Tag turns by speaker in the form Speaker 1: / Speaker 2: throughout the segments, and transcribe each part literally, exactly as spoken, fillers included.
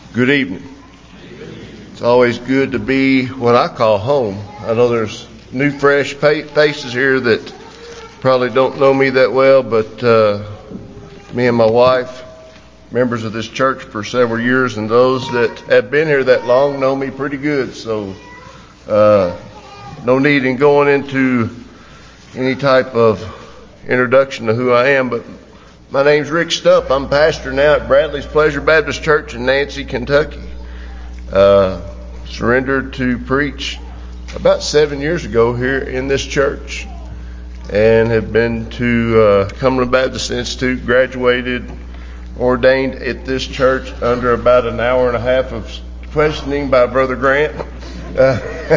Speaker 1: Good evening. It's always good to be what I call home. I know there's new, fresh faces here that probably don't know me that well, but uh, me and my wife, members of this church for several years, and those that have been here that long know me pretty good. So uh, no need in going into any type of introduction to who I am, but my name's Rick Stump. I'm pastor now at Bradley's Pleasure Baptist Church in Nancy, Kentucky. Uh, surrendered to preach about seven years ago here in this church, and have been to uh, Cumberland Baptist Institute, graduated, ordained at this church under about an hour and a half of questioning by Brother Grant. Uh,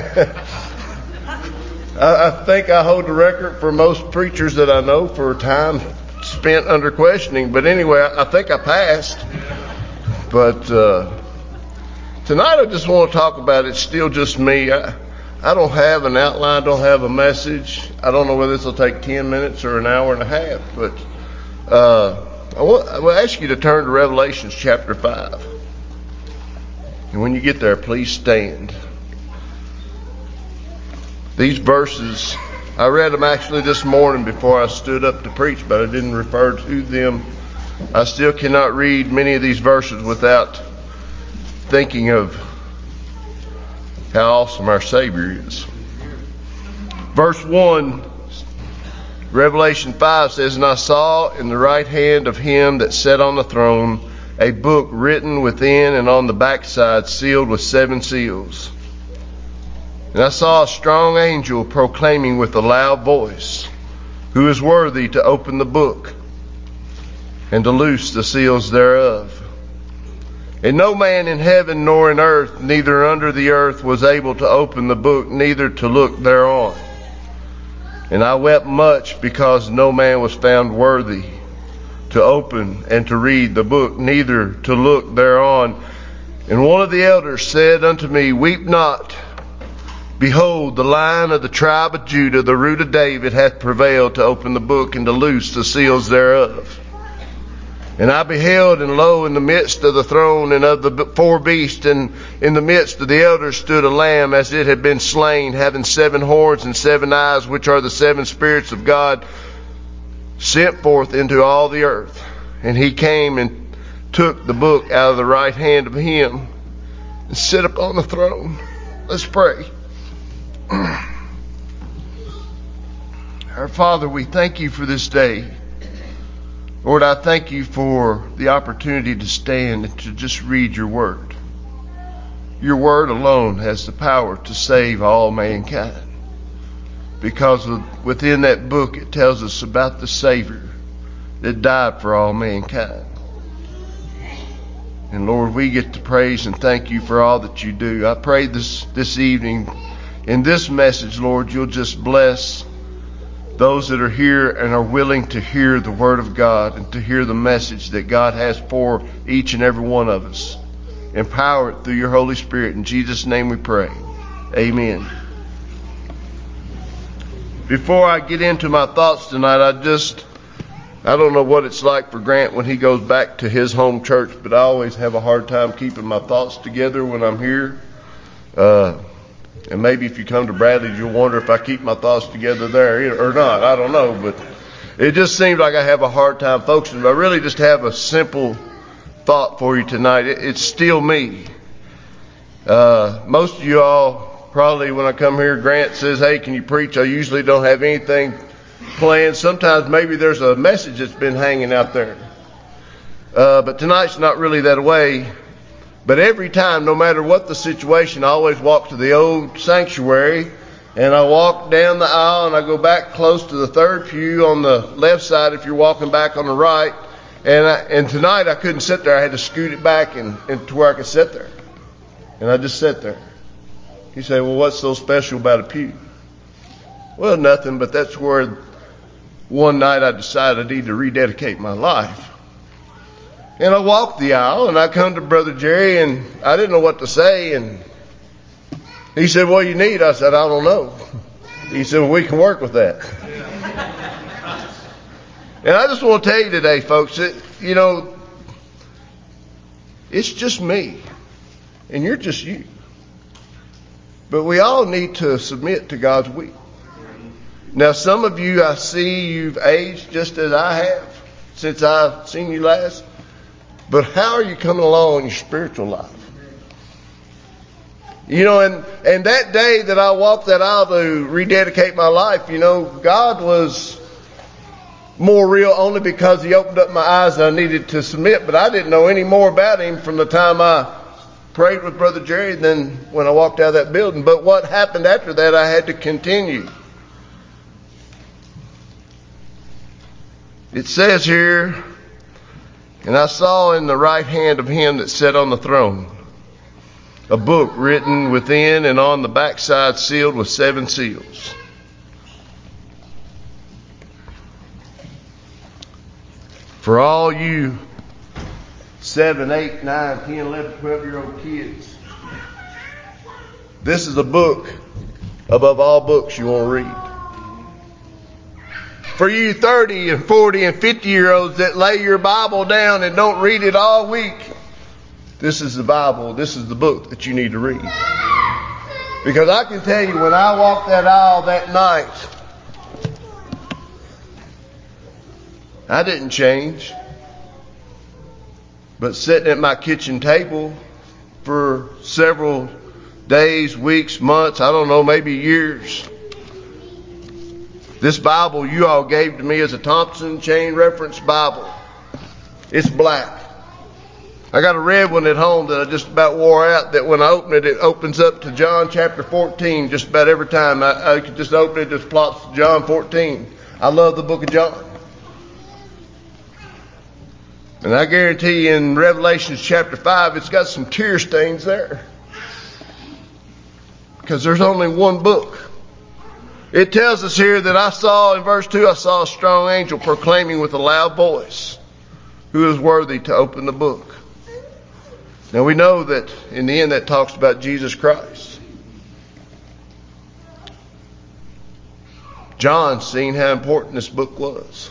Speaker 1: I, I think I hold the record for most preachers that I know for time spent under questioning, but anyway, I think I passed. But uh, tonight I just want to talk about it's still just me. I, I don't have an outline, don't have a message. I don't know whether this will take ten minutes or an hour and a half, but uh, I, want, I will ask you to turn to Revelation chapter five. And when you get there, please stand. These verses, I read them actually this morning before I stood up to preach, but I didn't refer to them. I still cannot read many of these verses without thinking of how awesome our Savior is. Verse one, Revelation five says, "And I saw in the right hand of him that sat on the throne a book written within and on the backside, sealed with seven seals. And I saw a strong angel proclaiming with a loud voice, Who is worthy to open the book and to loose the seals thereof? And no man in heaven nor in earth, neither under the earth, was able to open the book, neither to look thereon. And I wept much, because no man was found worthy to open and to read the book, neither to look thereon. And one of the elders said unto me, Weep not. Behold, the Lion of the tribe of Judah, the root of David, hath prevailed to open the book and to loose the seals thereof. And I beheld, and lo, in the midst of the throne and of the four beasts, and in the midst of the elders stood a lamb, as it had been slain, having seven horns and seven eyes, which are the seven spirits of God, sent forth into all the earth. And he came and took the book out of the right hand of him, and sat upon the throne." Let's pray. Our Father, we thank you for this day. Lord, I thank you for the opportunity to stand and to just read your word. Your word alone has the power to save all mankind, because within that book it tells us about the Savior that died for all mankind. And Lord, we get to praise and thank you for all that you do. I pray this, this evening in this message, Lord, you'll just bless those that are here and are willing to hear the word of God and to hear the message that God has for each and every one of us. Empower it through your Holy Spirit. In Jesus' name we pray. Amen. Before I get into my thoughts tonight, I just, I don't know what it's like for Grant when he goes back to his home church, but I always have a hard time keeping my thoughts together when I'm here. Uh, And maybe if you come to Bradley, you'll wonder if I keep my thoughts together there or not. I don't know. But it just seems like I have a hard time focusing. I really just have a simple thought for you tonight. It's still me. Uh, most of you all, probably when I come here, Grant says, hey, can you preach? I usually don't have anything planned. Sometimes maybe there's a message that's been hanging out there. Uh, but tonight's not really that way. But every time, no matter what the situation, I always walk to the old sanctuary, and I walk down the aisle, and I go back close to the third pew on the left side if you're walking back on the right. And I, and tonight I couldn't sit there. I had to scoot it back and, and to where I could sit there. And I just sat there. You say, well, what's so special about a pew? Well, nothing, but that's where one night I decided I need to rededicate my life. And I walked the aisle, and I come to Brother Jerry, and I didn't know what to say. And he said, what do you need? I said, I don't know. He said, well, we can work with that. And I just want to tell you today, folks, that, you know, it's just me. And you're just you. But we all need to submit to God's will. Now, some of you, I see you've aged just as I have since I've seen you last. But how are you coming along in your spiritual life? You know, and, and that day that I walked that aisle to rededicate my life, you know, God was more real only because He opened up my eyes and I needed to submit. But I didn't know any more about Him from the time I prayed with Brother Jerry than when I walked out of that building. But what happened after that, I had to continue. It says here, and I saw in the right hand of Him that sat on the throne a book written within and on the backside sealed with seven seals. For all you seven, eight, nine, ten, eleven, twelve year old kids, this is a book above all books you want to read. For you thirty and forty and fifty year olds that lay your Bible down and don't read it all week, this is the Bible, this is the book that you need to read. Because I can tell you, when I walked that aisle that night, I didn't change. But sitting at my kitchen table for several days, weeks, months, I don't know, maybe years, this Bible you all gave to me is a Thompson Chain Reference Bible. It's black. I got a red one at home that I just about wore out, that when I open it, it opens up to John chapter fourteen just about every time. I, I could just open it, it just plops to John fourteen. I love the book of John. And I guarantee you in Revelation chapter five, it's got some tear stains there. Because there's only one book. It tells us here that I saw, in verse two, I saw a strong angel proclaiming with a loud voice, who is worthy to open the book. Now we know that in the end that talks about Jesus Christ. John seen how important this book was.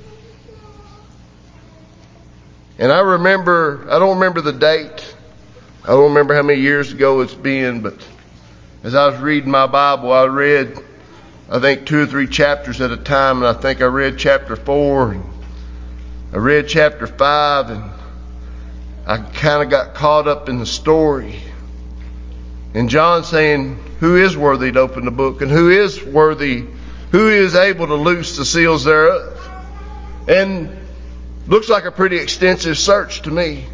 Speaker 1: And I remember, I don't remember the date. I don't remember how many years ago it's been, but as I was reading my Bible, I read, I think, two or three chapters at a time, and I think I read chapter four, and I read chapter five, and I kind of got caught up in the story. And John saying, who is worthy to open the book, and who is worthy, who is able to loose the seals thereof? And looks like a pretty extensive search to me.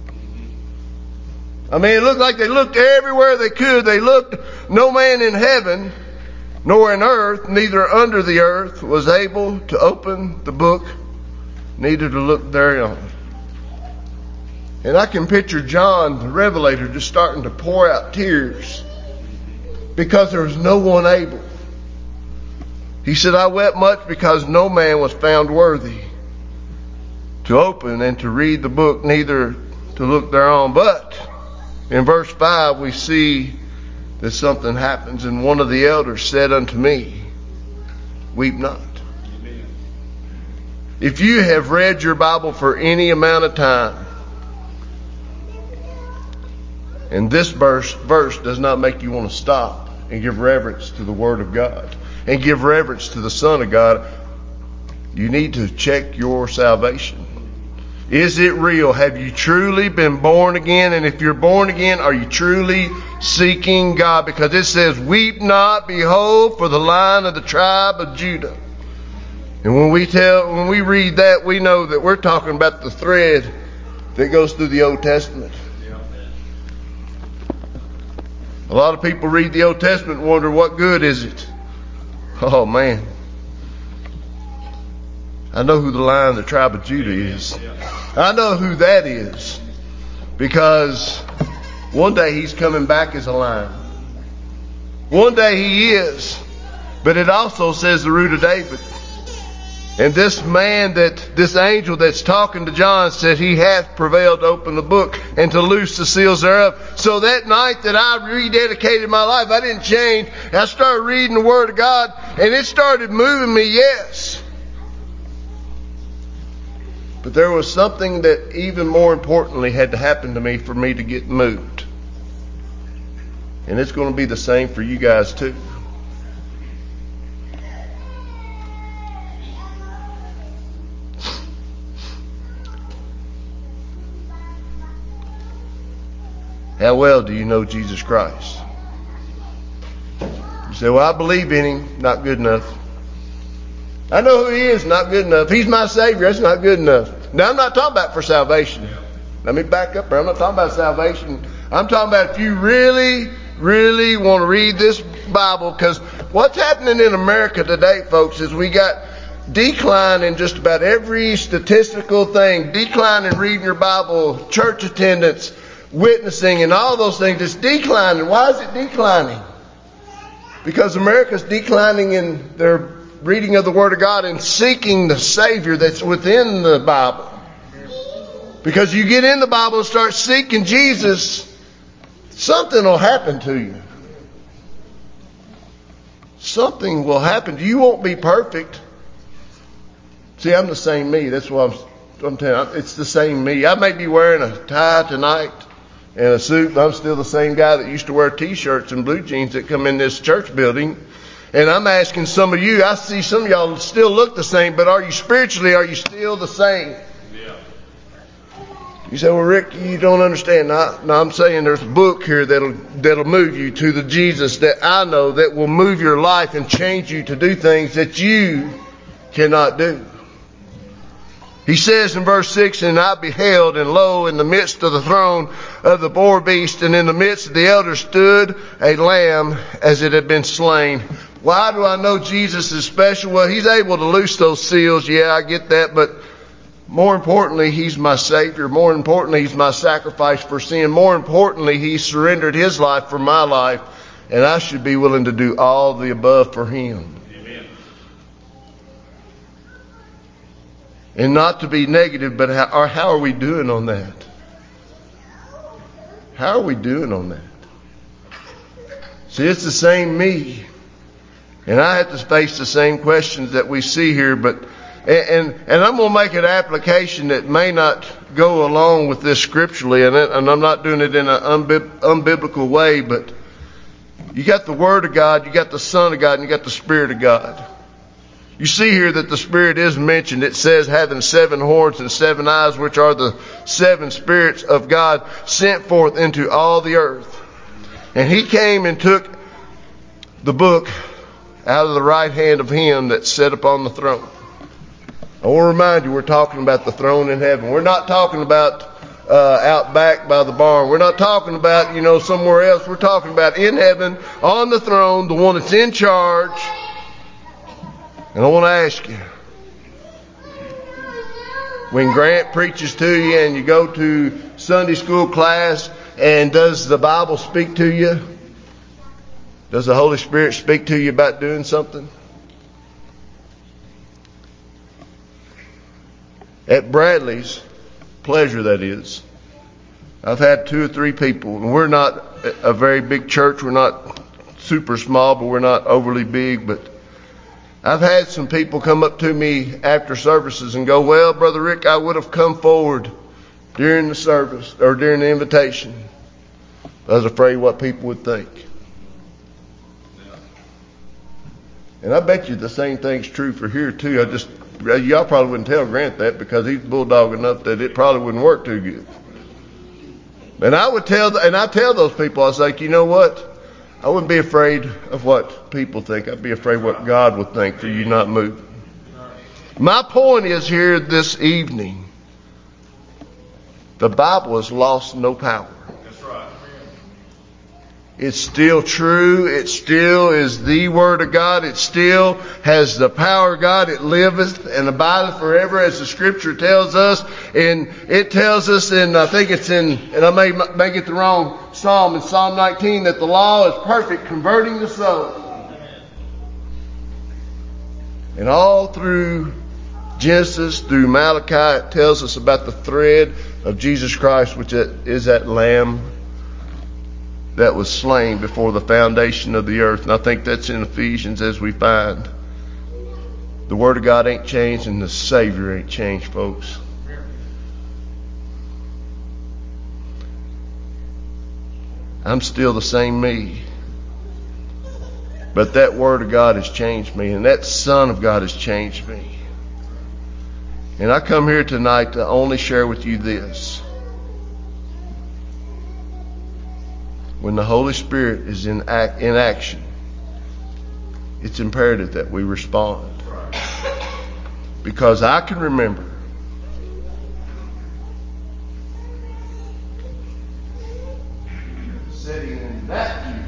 Speaker 1: I mean, it looked like they looked everywhere they could. They looked, no man in heaven, nor in earth, neither under the earth, was able to open the book, neither to look thereon. And I can picture John, the Revelator, just starting to pour out tears because there was no one able. He said, I wept much because no man was found worthy to open and to read the book, neither to look thereon. But in verse five, we see that something happens. And one of the elders said unto me, weep not. Amen. If you have read your Bible for any amount of time, and this verse, verse does not make you want to stop and give reverence to the Word of God and give reverence to the Son of God, you need to check your salvation. Is it real? Have you truly been born again? And if you're born again, are you truly seeking God? Because it says, weep not, behold, for the Lion of the tribe of Judah. And when we tell, when we read that, we know that we're talking about the thread that goes through the Old Testament. A lot of people read the Old Testament and wonder, what good is it? Oh man. I know who the Lion of the tribe of Judah is. I know who that is. Because one day he's coming back as a lion. One day he is. But it also says the root of David. And this man that, this angel that's talking to John said he hath prevailed to open the book and to loose the seals thereof. So that night that I rededicated my life, I didn't change. I started reading the Word of God and it started moving me, yes. But there was something that even more importantly had to happen to me for me to get moved. And it's going to be the same for you guys too. How well do you know Jesus Christ? You say, well, I believe in him. Not good enough. I know who he is. Not good enough. He's my Savior. That's not good enough. Now, I'm not talking about for salvation. Let me back up there. I'm not talking about salvation. I'm talking about if you really, really want to read this Bible, because what's happening in America today, folks, is we got decline in just about every statistical thing. Decline in reading your Bible, church attendance, witnessing, and all those things. It's declining. Why is it declining? Because America's declining in their reading of the Word of God and seeking the Savior that's within the Bible. Because you get in the Bible and start seeking Jesus, something will happen to you. Something will happen. You won't be perfect. See, I'm the same me. That's what I'm, I'm telling you. It's the same me. I may be wearing a tie tonight and a suit, but I'm still the same guy that used to wear T-shirts and blue jeans that come in this church building. And I'm asking some of you, I see some of y'all still look the same, but are you spiritually, are you still the same? Yeah. You say, well, Rick, you don't understand. No, no, I'm saying there's a book here that'll that'll move you to the Jesus that I know that will move your life and change you to do things that you cannot do. He says in verse six, and I beheld, and lo, in the midst of the throne of the boar beast, and in the midst of the elders stood a lamb as it had been slain. Why do I know Jesus is special? Well, he's able to loose those seals. Yeah, I get that. But more importantly, he's my Savior. More importantly, he's my sacrifice for sin. More importantly, he surrendered his life for my life. And I should be willing to do all the above for him. Amen. And not to be negative, but how, or how are we doing on that? How are we doing on that? See, it's the same me. And I have to face the same questions that we see here, but and and, and I'm going to make an application that may not go along with this scripturally, and, it, and I'm not doing it in an unbib, unbiblical way, but you got the Word of God, you got the Son of God, and you got the Spirit of God. You see here that the Spirit is mentioned. It says having seven horns and seven eyes, which are the seven spirits of God sent forth into all the earth. And he came and took the book out of the right hand of him that sat upon the throne. I want to remind you, we're talking about the throne in heaven. We're not talking about uh, out back by the barn. We're not talking about, you know, somewhere else. We're talking about in heaven, on the throne, the one that's in charge. And I want to ask you, when Grant preaches to you and you go to Sunday school class, and does the Bible speak to you? Does the Holy Spirit speak to you about doing something? At Bradley's, pleasure that is, I've had two or three people, and we're not a very big church. We're not super small, but we're not overly big. But I've had some people come up to me after services and go, well, Brother Rick, I would have come forward during the service or during the invitation. I was afraid what people would think. And I bet you the same thing's true for here too. I just, y'all probably wouldn't tell Grant that because he's bulldog enough that it probably wouldn't work too good. And I would tell, and I tell those people, I was like, you know what? I wouldn't be afraid of what people think. I'd be afraid what God would think for you not moving. My point is here this evening, the Bible has lost no power. It's still true. It still is the Word of God. It still has the power of God. It liveth and abideth forever, as the Scripture tells us. And it tells us in, I think it's in, and I may, may get the wrong Psalm, in Psalm nineteen, that the law is perfect, converting the soul. And all through Genesis, through Malachi, it tells us about the thread of Jesus Christ, which is that Lamb that was slain before the foundation of the earth. And I think that's in Ephesians, as we find. The Word of God ain't changed and the Savior ain't changed, folks. I'm still the same me. But that Word of God has changed me, and that Son of God has changed me. And I come here tonight to only share with you this. When the Holy Spirit is in, act, in action, it's imperative that we respond. Because I can remember sitting in that pew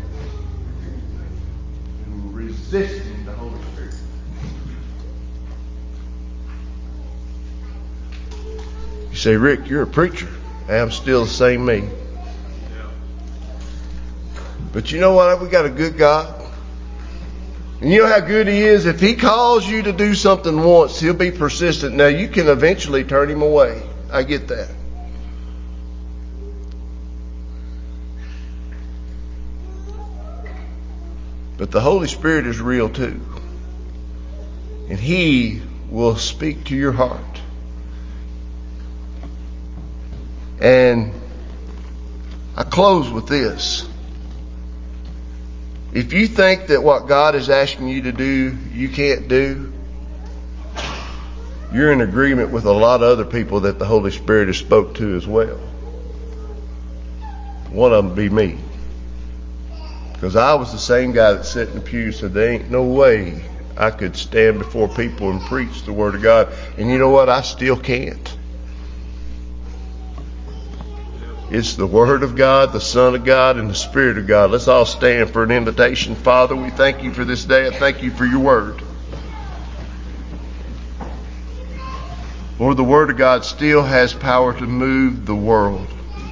Speaker 1: and resisting the Holy Spirit. You say, Rick, you're a preacher. I'm still the same me. But you know what? We got a good God. And you know how good He is? If He calls you to do something once, He'll be persistent. Now, you can eventually turn Him away. I get that. But the Holy Spirit is real too. And He will speak to your heart. And I close with this. If you think that what God is asking you to do, you can't do, you're in agreement with a lot of other people that the Holy Spirit has spoke to as well. One of them be me. Because I was the same guy that sat in the pew and said, there ain't no way I could stand before people and preach the Word of God. And you know what? I still can't. It's the Word of God, the Son of God, and the Spirit of God. Let's all stand for an invitation. Father, we thank you for this day. I thank you for your Word. Lord, the Word of God still has power to move the world.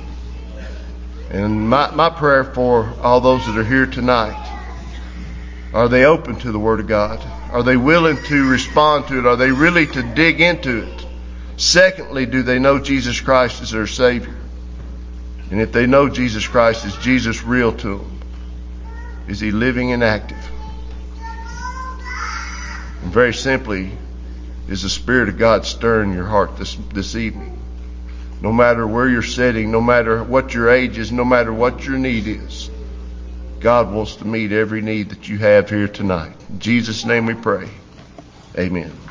Speaker 1: And my, my prayer for all those that are here tonight, are they open to the Word of God? Are they willing to respond to it? Are they really to dig into it? Secondly, do they know Jesus Christ as their Savior? And if they know Jesus Christ, is Jesus real to them? Is He living and active? And very simply, is the Spirit of God stirring your heart this, this evening? No matter where you're sitting, no matter what your age is, no matter what your need is, God wants to meet every need that you have here tonight. In Jesus' name we pray. Amen.